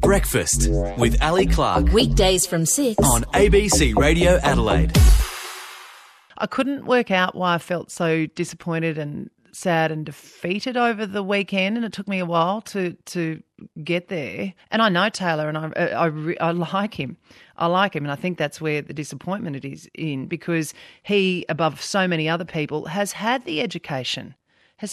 Breakfast with Ali Clark Weekdays from 6 on ABC Radio Adelaide. I couldn't work out why I felt so disappointed and sad and defeated over the weekend, and it took me a while to get there. And I know Taylor, and I like him. I like him, and I think that's where the disappointment it is in, because he, above so many other people, has had the education, has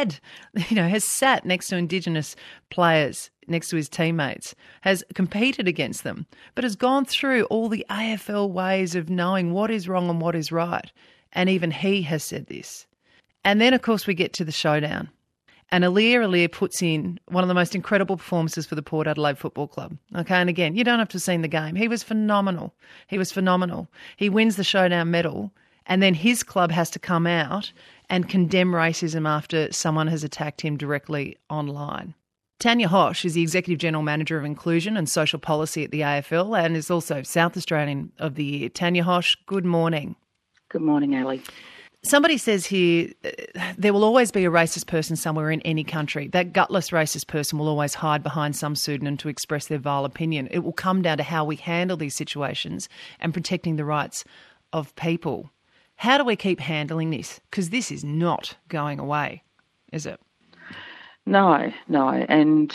sat next to Indigenous players, next to his teammates, has competed against them, but has gone through all the AFL ways of knowing what is wrong and what is right. And even he has said this. And then, of course, we get to the showdown. And Aliir puts in one of the most incredible performances for the Port Adelaide Football Club. Okay, and again, you don't have to have seen the game. He was phenomenal. He wins the showdown medal, and then his club has to come out and condemn racism after someone has attacked him directly online. Tanya Hosch is the Executive General Manager of Inclusion and Social Policy at the AFL and is also South Australian of the Year. Tanya Hosch, good morning. Good morning, Ali. Somebody says here, there will always be a racist person somewhere in any country. That gutless racist person will always hide behind some pseudonym to express their vile opinion. It will come down to how we handle these situations and protecting the rights of people. How do we keep handling this? Because this is not going away, is it? No. And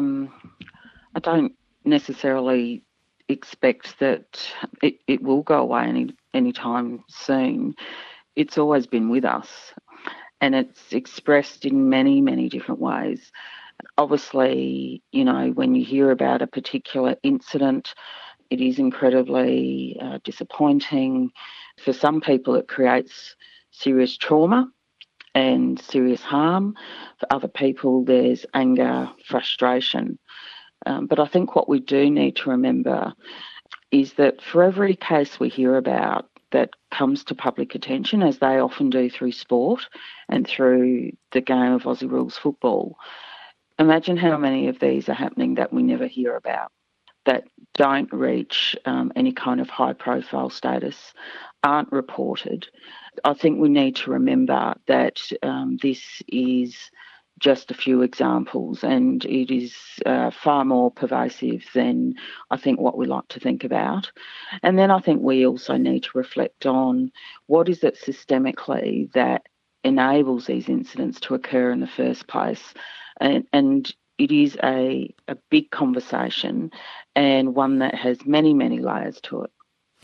I don't necessarily expect that it will go away anytime soon. It's always been with us, and it's expressed in many, many different ways. Obviously, when you hear about a particular incident, it is incredibly disappointing. For some people, it creates serious trauma and serious harm. For other people, there's anger, frustration. But I think what we do need to remember is that for every case we hear about that comes to public attention, as they often do through sport and through the game of Aussie rules football, imagine how many of these are happening that we never hear about, that don't reach any kind of high-profile status, aren't reported. I think we need to remember that this is just a few examples, and it is far more pervasive than I think what we like to think about. And then I think we also need to reflect on what is it systemically that enables these incidents to occur in the first place. And it is a big conversation, and one that has many, many layers to it.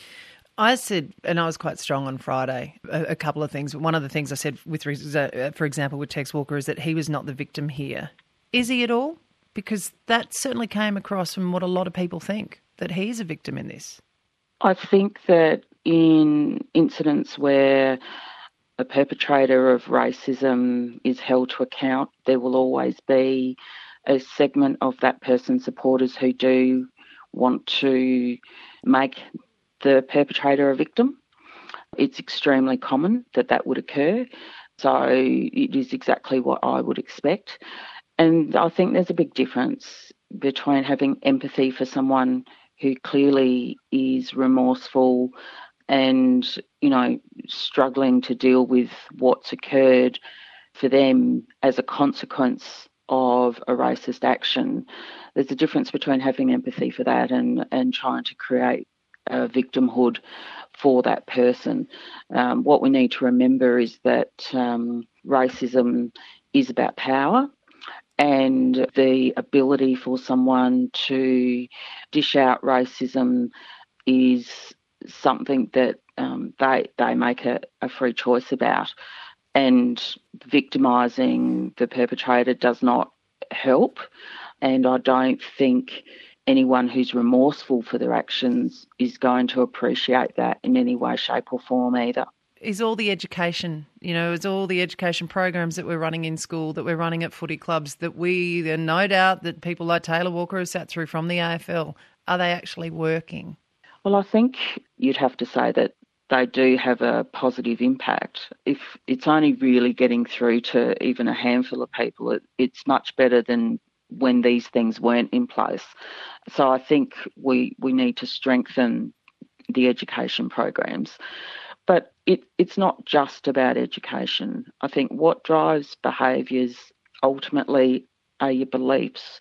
I said, and I was quite strong on Friday, a couple of things. One of the things I said, for example, with Tex Walker, is that he was not the victim here. Is he at all? Because that certainly came across from what a lot of people think, that he's a victim in this. I think that in incidents where a perpetrator of racism is held to account, there will always be a segment of that person's supporters who do want to make the perpetrator a victim. It's extremely common that would occur. So it is exactly what I would expect. And I think there's a big difference between having empathy for someone who clearly is remorseful and, struggling to deal with what's occurred for them as a consequence of a racist action. There's a difference between having empathy for that and trying to create victimhood for that person. What we need to remember is that racism is about power, and the ability for someone to dish out racism is something that they make a free choice about. And victimising the perpetrator does not help, and I don't think anyone who's remorseful for their actions is going to appreciate that in any way, shape or form either. Is all the education, is all the education programs that we're running in school, that we're running at footy clubs, that no doubt that people like Taylor Walker have sat through from the AFL, are they actually working? Well, I think you'd have to say that they do have a positive impact. If it's only really getting through to even a handful of people, it's much better than when these things weren't in place. So I think we need to strengthen the education programs. But it's not just about education. I think what drives behaviours ultimately are your beliefs.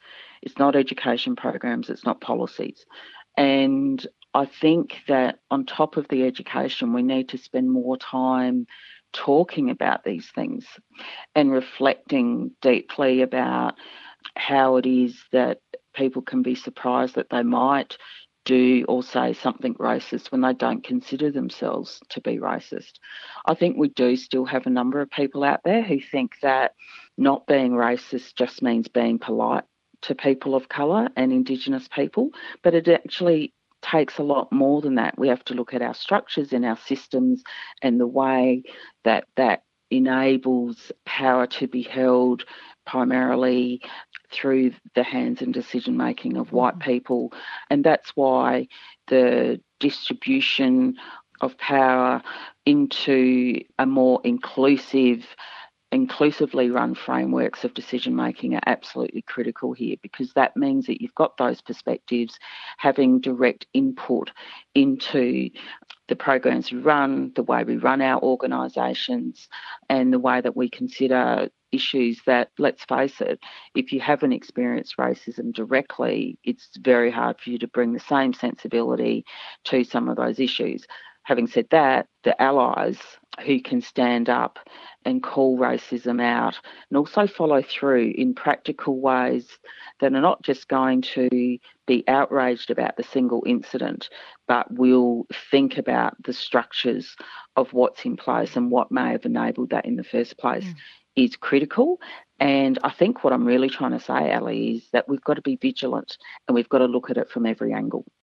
It's not education programs, it's not policies. And I think that on top of the education, we need to spend more time talking about these things and reflecting deeply about how it is that people can be surprised that they might do or say something racist when they don't consider themselves to be racist. I think we do still have a number of people out there who think that not being racist just means being polite to people of colour and Indigenous people, but it actually takes a lot more than that. We have to look at our structures and our systems and the way that enables power to be held primarily through the hands and decision making of white people. And that's why the distribution of power into a more inclusively run frameworks of decision making are absolutely critical here, because that means that you've got those perspectives having direct input into the programs we run, the way we run our organisations, and the way that we consider issues that, let's face it, if you haven't experienced racism directly, it's very hard for you to bring the same sensibility to some of those issues. Having said that, the allies who can stand up and call racism out and also follow through in practical ways that are not just going to be outraged about the single incident, but will think about the structures of what's in place and what may have enabled that in the first place is critical. And I think what I'm really trying to say, Ali, is that we've got to be vigilant and we've got to look at it from every angle.